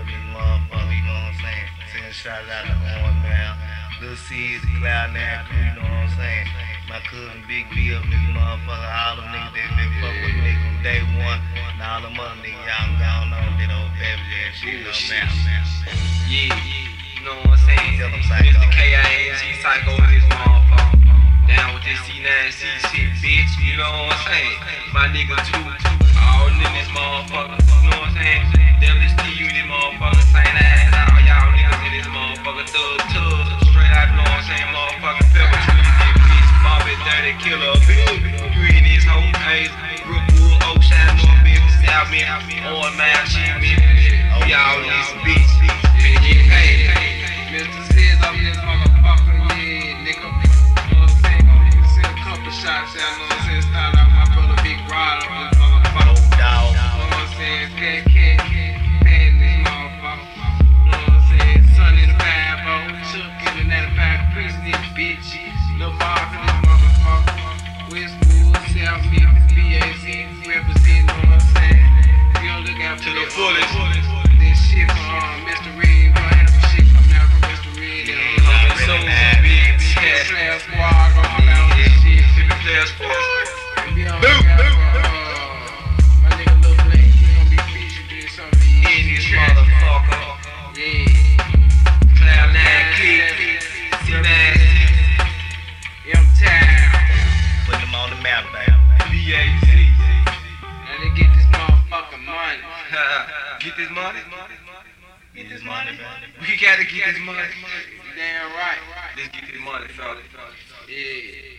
up this motherfucker, you know what I'm saying? Send shout out to Owen man. Lil C, the Cloud Nine crew, you know what I'm saying? My cousin Big B up this motherfucker, all them niggas that been fuck with me from day one, and all them other niggas y'all gone on that old baby ass shit, you know what I'm saying? Yeah, you know what I'm saying? Tell them psycho. Mr. KING psycho in this motherfucker. Down with this C9C shit, bitch, you know what I'm saying? My nigga too, all in this motherfucker, you know what I'm saying? Devil Steve in this motherfucker, same ass, all y'all niggas in this motherfucker, thug, straight out, you know what I'm saying? Motherfucking pepper tree, bitch, Bobby Dirty Killer, bitch, you in this whole place, Brookwood, Ocean, North Memphis, South Memphis, Orange Mound, shit, Memphis, we all in this bitch, finna get paid. Mr. Sis up in this motherfucker, yeah, nigga. Shots out, know what I'm saying? Style out my brother Big Rod up this motherfucker. Dog. Know what I'm saying? Cat, pan this motherfucker. Know what I'm saying? Son in the 5-0, Chuck in the 95 Priest in this bitch. Lil Mark in this motherfucker. Westwood, South Memphis, BAC, representing, know what I'm saying? You don't look out to the fullest. This shit from Mr. Red, bro. Had some shit coming out from Mr. Red. So big, Slash Squad, gonna come out with this shit. Players for my nigga Lil Blake, he gon' be featured in some of these in this motherfucker. Yeah. Cloud 9 Click, C9, M-Town. Put them on the map, baby. BAC. Now they get this motherfucking money. Get this money? Get this money, baby. We gotta get this money. Damn right. Let's get this money, fella. Yeah.